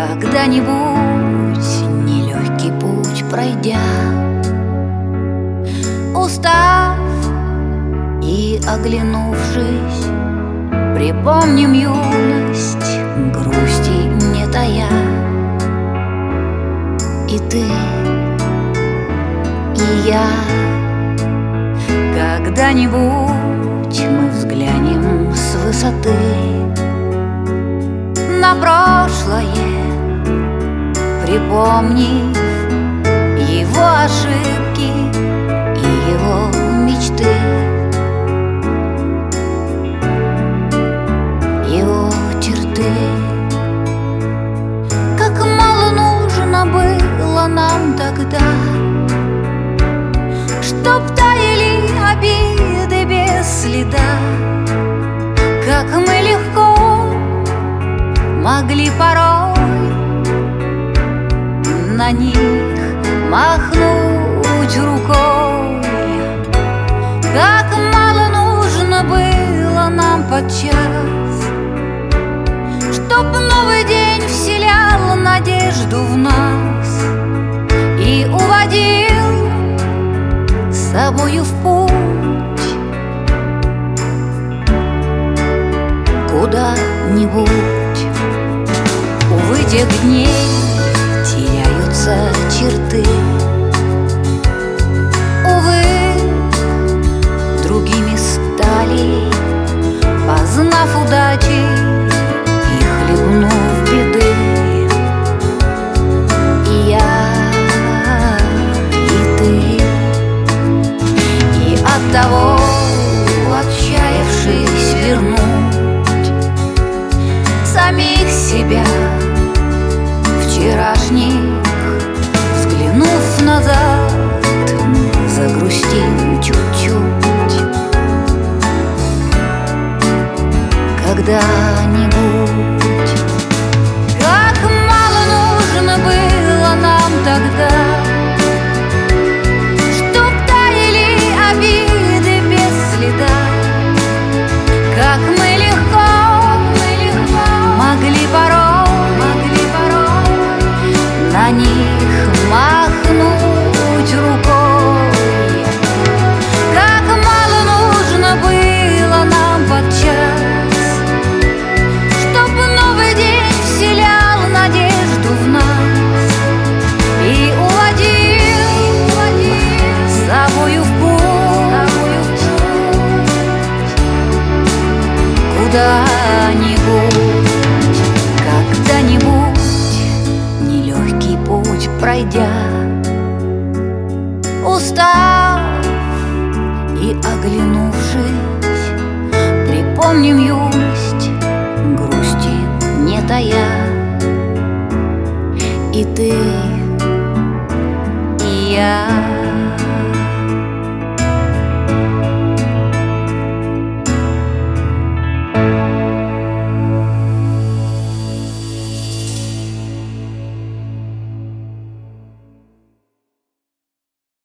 Когда-нибудь нелегкий путь пройдя, устав и оглянувшись, припомним юность, грусти не тая. И ты, и я, когда-нибудь мы взглянем с высоты на прошлое, припомнив его ошибки и его мечты, его черты. Как мало нужно было нам тогда, чтоб таяли обиды без следа. Как мы легко могли порой на них махнуть рукой. Как мало нужно было нам подчас, чтоб новый день вселял надежду в нас и уводил с собою в путь куда-нибудь. Увы, тех дней теряются черты, увы, другими стали, познав удачи и хлебнув беды. И я, и ты, и оттого, отчаявшись вернуть самих себя вчерашних, взглянув назад, мы загрустим чуть-чуть. Когда-нибудь. Как мало нужно было нам тогда, чтоб таяли обиды без следа. Как мы легко могли порой на них махнуть рукой. Как мало нужно было нам подчас, чтоб новый день вселял надежду в нас и уводил с собою в путь куда-нибудь. Когда-нибудь нелегкий путь пройдя, устав и оглянувшись, припомним юность, грусти не тая. И ты, и я.